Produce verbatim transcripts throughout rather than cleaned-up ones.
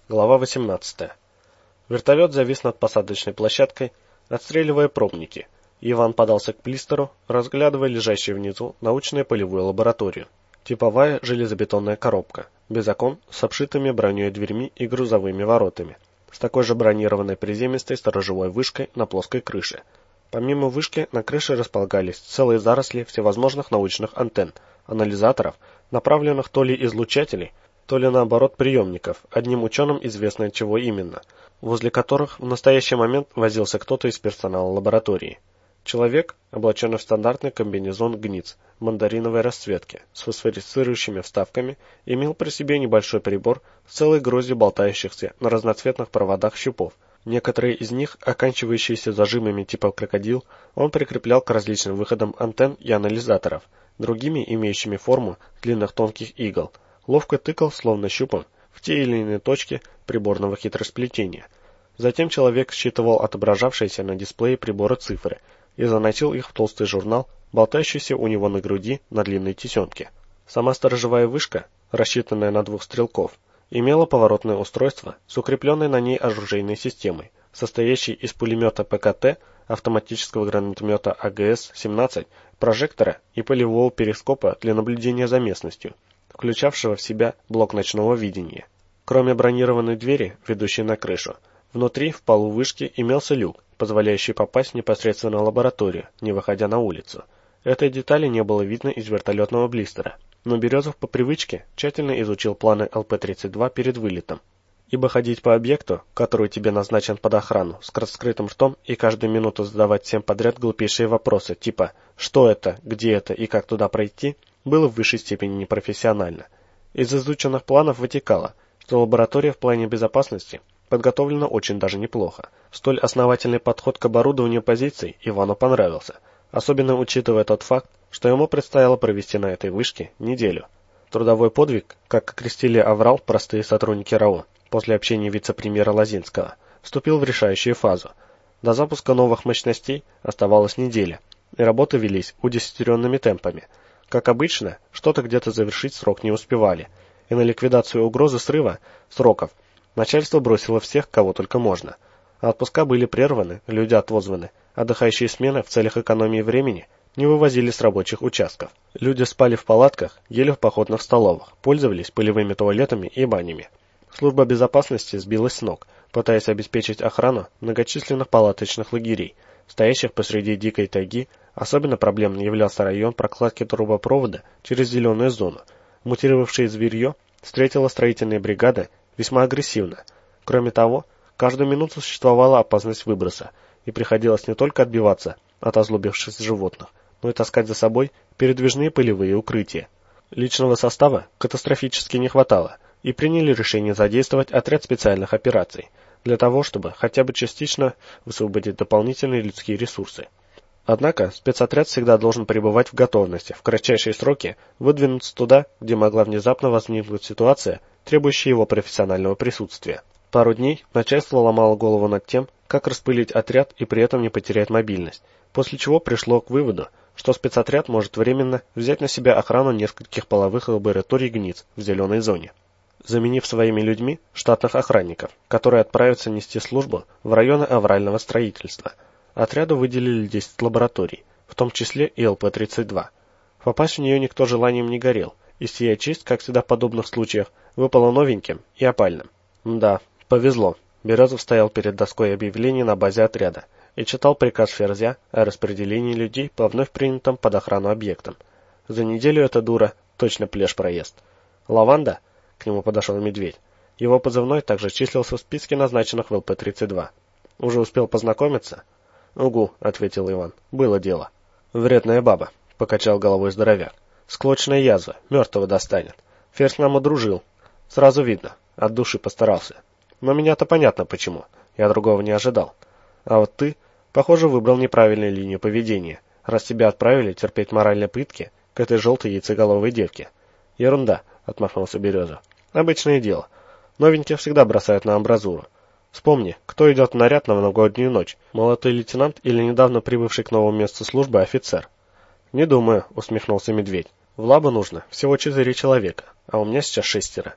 Глава восемнадцатая. Вертолет завис над посадочной площадкой, отстреливая пробники, и Иван подался к блистеру, разглядывая лежащую внизу научную полевую лабораторию. Типовая железобетонная коробка, без окон, с обшитыми броней дверьми и грузовыми воротами, с такой же бронированной приземистой сторожевой вышкой на плоской крыше. Помимо вышки, на крыше располагались целые заросли всевозможных научных антенн, анализаторов, направленных то ли излучателей, то ли наоборот приемников, одним ученым известно чего именно, возле которых в настоящий момент возился кто-то из персонала лаборатории. Человек, облаченный в стандартный комбинезон ГНИЦ мандариновой расцветки с фосфорицирующими вставками, имел при себе небольшой прибор с целой гроздью болтающихся на разноцветных проводах щупов. Некоторые из них, оканчивающиеся зажимами типа крокодил, он прикреплял к различным выходам антенн и анализаторов, другими, имеющими форму длинных тонких игл, ловко тыкал, словно щупом, в те или иные точки приборного хитросплетения. Затем человек считывал отображавшиеся на дисплее прибора цифры и заносил их в толстый журнал, болтающийся у него на груди на длинной тесемке. Сама сторожевая вышка, рассчитанная на двух стрелков, имела поворотное устройство с укрепленной на ней оружейной системой, состоящей из пулемета ПКТ, автоматического гранатомета А Г С семнадцать, прожектора и полевого перископа для наблюдения за местностью, включавшего в себя блок ночного видения. Кроме бронированной двери, ведущей на крышу, внутри в полу вышки имелся люк, позволяющий попасть непосредственно в лабораторию, не выходя на улицу. Этой детали не было видно из вертолетного блистера, но Березов по привычке тщательно изучил планы Л П тридцать два перед вылетом. Ибо ходить по объекту, который тебе назначен под охрану, с раскрытым ртом и каждую минуту задавать всем подряд глупейшие вопросы, типа «что это?», «где это?» и «как туда пройти?», было в высшей степени непрофессионально. Из изученных планов вытекало, что лаборатория в плане безопасности подготовлена очень даже неплохо. Столь основательный подход к оборудованию позиций Ивану понравился, особенно учитывая тот факт, что ему предстояло провести на этой вышке неделю. Трудовой подвиг, как окрестили аврал простые сотрудники РАО, после общения вице-премьера Лозинского, вступил в решающую фазу. До запуска новых мощностей оставалась неделя, и работы велись удесятеренными темпами. Как обычно, что-то где-то завершить срок не успевали, и на ликвидацию угрозы срыва сроков начальство бросило всех, кого только можно. А отпуска были прерваны, люди отозваны, отдыхающие смены в целях экономии времени не вывозили с рабочих участков. Люди спали в палатках, ели в походных столовых, пользовались полевыми туалетами и банями. Служба безопасности сбилась с ног, пытаясь обеспечить охрану многочисленных палаточных лагерей, стоящих посреди дикой тайги. Особенно проблемным являлся район прокладки трубопровода через зеленую зону. Мутировавшее зверье встретила строительные бригады весьма агрессивно. Кроме того, каждую минуту существовала опасность выброса, и приходилось не только отбиваться от озлобившихся животных, но и таскать за собой передвижные полевые укрытия. Личного состава катастрофически не хватало, и приняли решение задействовать отряд специальных операций, для того, чтобы хотя бы частично высвободить дополнительные людские ресурсы. Однако спецотряд всегда должен пребывать в готовности в кратчайшие сроки выдвинуться туда, где могла внезапно возникнуть ситуация, требующая его профессионального присутствия. Пару дней начальство ломало голову над тем, как распылить отряд и при этом не потерять мобильность, после чего пришло к выводу, что спецотряд может временно взять на себя охрану нескольких половых лабораторий ГНИЦ в зеленой зоне, заменив своими людьми штатных охранников, которые отправятся нести службу в районы аврального строительства. Отряду выделили десять лабораторий, в том числе и Л П тридцать два. Попасть в нее никто желанием не горел, и сия честь, как всегда в подобных случаях, выпала новеньким и опальным. Да, повезло. Березов стоял перед доской объявлений на базе отряда и читал приказ Ферзя о распределении людей по вновь принятым под охрану объектам. За неделю эта дура точно плешь проест. Лаванда, к нему подошел медведь. Его позывной также числился в списке назначенных в Л П тридцать два. Уже успел познакомиться? «Угу», — ответил Иван. «Было дело». «Вредная баба», — покачал головой здоровяк. «Склочная язва, мертвого достанет. Ферзь нам удружил. Сразу видно, от души постарался. Но меня-то понятно почему, я другого не ожидал. А вот ты, похоже, выбрал неправильную линию поведения, раз тебя отправили терпеть моральные пытки к этой желтой яйцеголовой девке». «Ерунда», — отмахнулся Березов. «Обычное дело. Новеньких всегда бросают на амбразуру. Вспомни, кто идет в наряд на новогоднюю ночь, молодой лейтенант или недавно прибывший к новому месту службы офицер?» «Не думаю», — усмехнулся медведь. «В лабу нужно всего четыре человека, а у меня сейчас шестеро.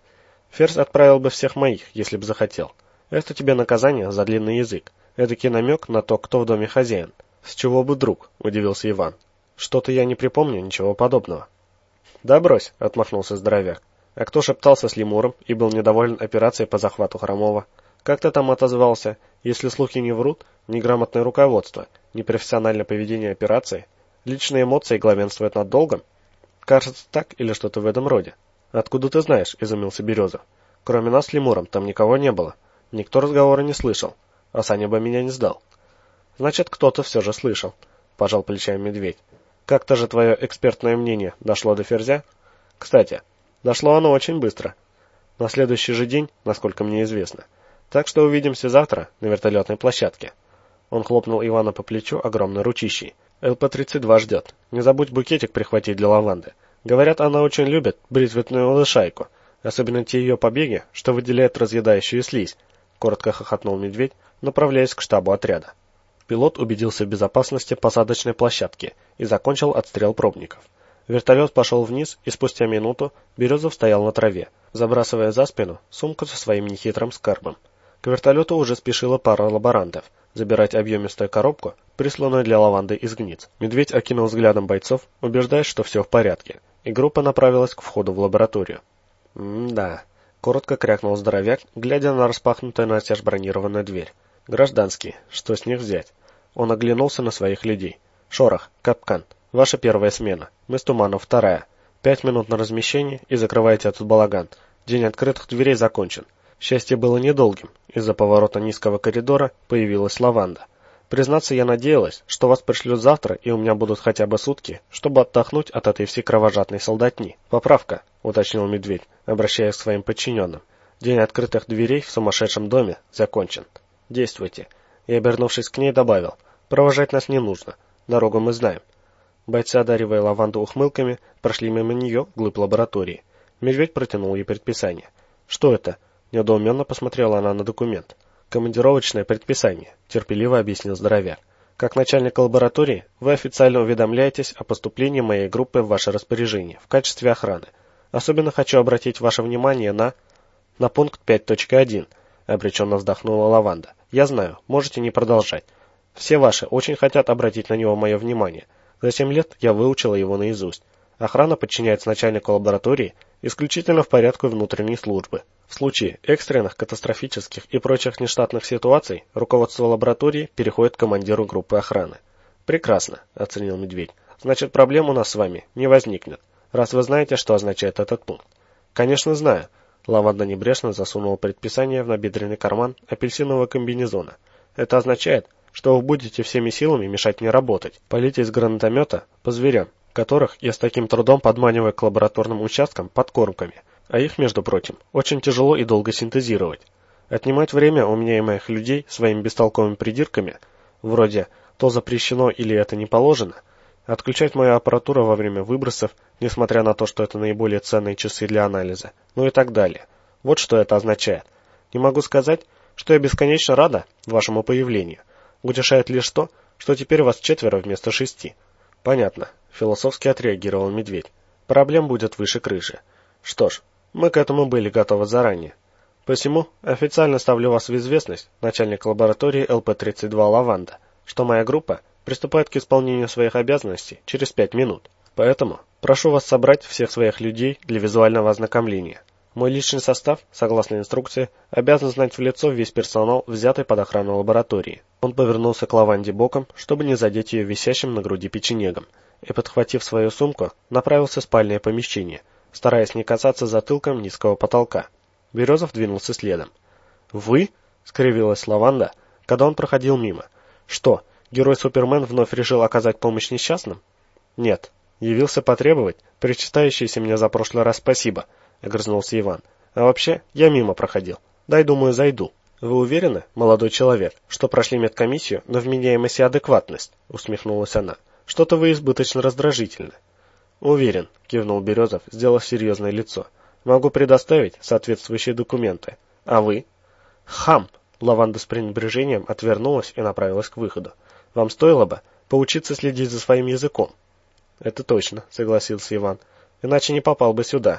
Ферзь отправил бы всех моих, если бы захотел. Это тебе наказание за длинный язык. Эдакий намек на то, кто в доме хозяин. С чего бы, друг? Удивился Иван. Что-то я не припомню ничего подобного. Да брось, отмахнулся здоровяк. А кто шептался с лемуром и был недоволен операцией по захвату Хромова? Как ты там отозвался? Если слухи не врут, неграмотное руководство, непрофессиональное поведение операции, личные эмоции главенствуют над долгом? Кажется так или что-то в этом роде. Откуда ты знаешь? Изумился Березов. Кроме нас с лемуром там никого не было. Никто разговора не слышал. А Саня бы меня не сдал. Значит, кто-то все же слышал, пожал плечами медведь. Как-то же твое экспертное мнение дошло до Ферзя? Кстати, дошло оно очень быстро. На следующий же день, насколько мне известно. Так что увидимся завтра на вертолетной площадке. Он хлопнул Ивана по плечу огромной ручищей. эл пэ тридцать два ждет. Не забудь букетик прихватить для лаванды. Говорят, она очень любит бритвенную лышайку, особенно те ее побеги, что выделяют разъедающую слизь. Коротко хохотнул медведь, направляясь к штабу отряда. Пилот убедился в безопасности посадочной площадки и закончил отстрел пробников. Вертолет пошел вниз, и спустя минуту Березов стоял на траве, забрасывая за спину сумку со своим нехитрым скарбом. К вертолету уже спешила пара лаборантов забирать объемистую коробку, присланную для лаванды из гниц. Медведь окинул взглядом бойцов, убеждаясь, что все в порядке, и группа направилась к входу в лабораторию. «М-да», — коротко крякнул здоровяк, глядя на распахнутую настежь бронированную дверь. «Гражданские, что с них взять?» Он оглянулся на своих людей. «Шорох, капкан, ваша первая смена. Мы с Туманов вторая. Пять минут на размещение и закрывайте этот балаган. День открытых дверей закончен». Счастье было недолгим. Из-за поворота низкого коридора появилась лаванда. Признаться, я надеялась, что вас пришлют завтра, и у меня будут хотя бы сутки, чтобы отдохнуть от этой всей кровожадной солдатни. Поправка, уточнил медведь, обращаясь к своим подчиненным. День открытых дверей в сумасшедшем доме закончен. Действуйте. И, обернувшись к ней, добавил. Провожать нас не нужно. Дорогу мы знаем. Бойцы, одаривая лаванду ухмылками, прошли мимо нее вглубь лаборатории. Медведь протянул ей предписание. Что это? Недоуменно посмотрела она на документ. «Командировочное предписание», — терпеливо объяснил здоровяк. «Как начальник лаборатории, вы официально уведомляетесь о поступлении моей группы в ваше распоряжение в качестве охраны. Особенно хочу обратить ваше внимание на...» «На пункт пять точка один», — обреченно вздохнула лаванда. «Я знаю, можете не продолжать. Все ваши очень хотят обратить на него мое внимание. За семь лет я выучила его наизусть. Охрана подчиняется начальнику лаборатории исключительно в порядке внутренней службы. В случае экстренных, катастрофических и прочих нештатных ситуаций руководство лаборатории переходит к командиру группы охраны. Прекрасно, оценил медведь. Значит, проблем у нас с вами не возникнет, раз вы знаете, что означает этот пункт. Конечно, знаю. Лаванда небрежно засунула предписание в набедренный карман апельсинового комбинезона. Это означает, что вы будете всеми силами мешать мне работать, палить из гранатомета по зверям, которых я с таким трудом подманиваю к лабораторным участкам подкормками. А их, между прочим, очень тяжело и долго синтезировать. Отнимать время у меня и моих людей своими бестолковыми придирками, вроде «то запрещено» или «это не положено», отключать мою аппаратуру во время выбросов, несмотря на то, что это наиболее ценные часы для анализа, ну и так далее. Вот что это означает. Не могу сказать, что я бесконечно рада вашему появлению. Утешает лишь то, что теперь вас четверо вместо шести. Понятно, философски отреагировал медведь. Проблем будет выше крыши. Что ж, мы к этому были готовы заранее. Посему официально ставлю вас в известность, начальник лаборатории эл пэ тридцать два «Лаванда», что моя группа приступает к исполнению своих обязанностей через пять минут. Поэтому прошу вас собрать всех своих людей для визуального ознакомления. Мой личный состав, согласно инструкции, обязан знать в лицо весь персонал, взятый под охрану лаборатории. Он повернулся к Лаванде боком, чтобы не задеть ее висящим на груди печенегом, и, подхватив свою сумку, направился в спальное помещение, стараясь не касаться затылком низкого потолка. Березов двинулся следом. «Вы?» — скривилась Лаванда, когда он проходил мимо. «Что, герой-супермен вновь решил оказать помощь несчастным?» «Нет. Явился потребовать причитающееся мне за прошлый раз спасибо», — огрызнулся Иван. «А вообще, я мимо проходил. Дай, думаю, зайду». «Вы уверены, молодой человек, что прошли медкомиссию на вменяемость и адекватность?» — усмехнулась она. «Что-то вы избыточно раздражительны». «Уверен», — кивнул Березов, сделав серьезное лицо. «Могу предоставить соответствующие документы. А вы?» «Хам!» — Лаванда с пренебрежением отвернулась и направилась к выходу. «Вам стоило бы поучиться следить за своим языком». «Это точно», — согласился Иван. «Иначе не попал бы сюда.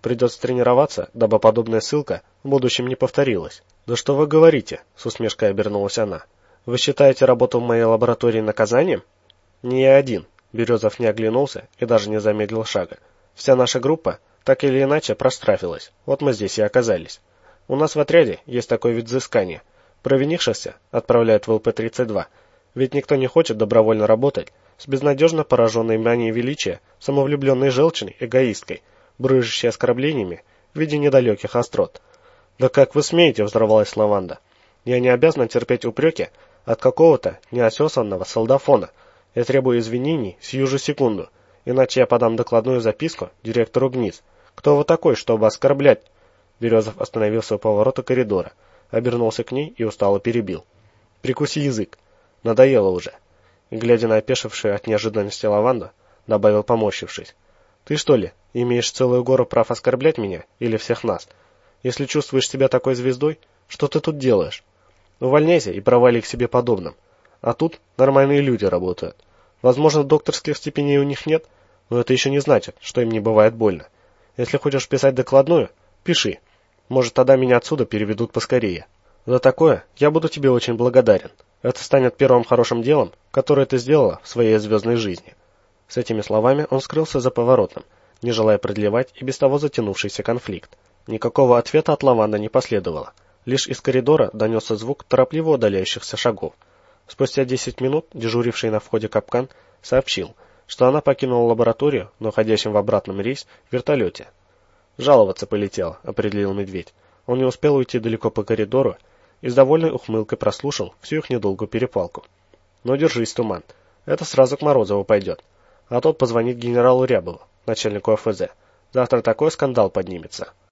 Придется тренироваться, дабы подобная ссылка в будущем не повторилась. «Да что вы говорите?» — с усмешкой обернулась она. «Вы считаете работу в моей лаборатории наказанием?» «Не я один». Березов не оглянулся и даже не замедлил шага. «Вся наша группа так или иначе проштрафилась. Вот мы здесь и оказались. У нас в отряде есть такой вид взыскания. Провинившихся отправляют в эл пэ тридцать два. Ведь никто не хочет добровольно работать с безнадежно пораженной манией величия, самовлюбленной желчной эгоисткой, брыжущей оскорблениями в виде недалеких острот. «Да как вы смеете?» — взорвалась Лаванда. «Я не обязана терпеть упреки от какого-то неосесанного солдафона. Я требую извинений сию же секунду, иначе я подам докладную записку директору ГНИС. Кто вы такой, чтобы оскорблять?» Березов остановился у поворота коридора, обернулся к ней и устало перебил. «Прикуси язык. Надоело уже». И, глядя на опешившую от неожиданности Лаванду, добавил, поморщившись. «Ты что ли, имеешь целую гору прав оскорблять меня или всех нас? Если чувствуешь себя такой звездой, что ты тут делаешь? Увольняйся и провали к себе подобным. А тут нормальные люди работают. Возможно, докторских степеней у них нет, но это еще не значит, что им не бывает больно. Если хочешь писать докладную, пиши. Может, тогда меня отсюда переведут поскорее. За такое я буду тебе очень благодарен. Это станет первым хорошим делом, которое ты сделала в своей звездной жизни». С этими словами он скрылся за поворотом, не желая продлевать и без того затянувшийся конфликт. Никакого ответа от Лаванды не последовало. Лишь из коридора донесся звук торопливо удаляющихся шагов. Спустя десять минут дежуривший на входе капкан сообщил, что она покинула лабораторию на уходящем в обратном рейс в вертолете. «Жаловаться полетел», — определил медведь. Он не успел уйти далеко по коридору и с довольной ухмылкой прослушал всю их недолгую перепалку. «Но держись, Туман, это сразу к Морозову пойдет, а тот позвонит генералу Рябову, начальнику эф зэ. Завтра такой скандал поднимется».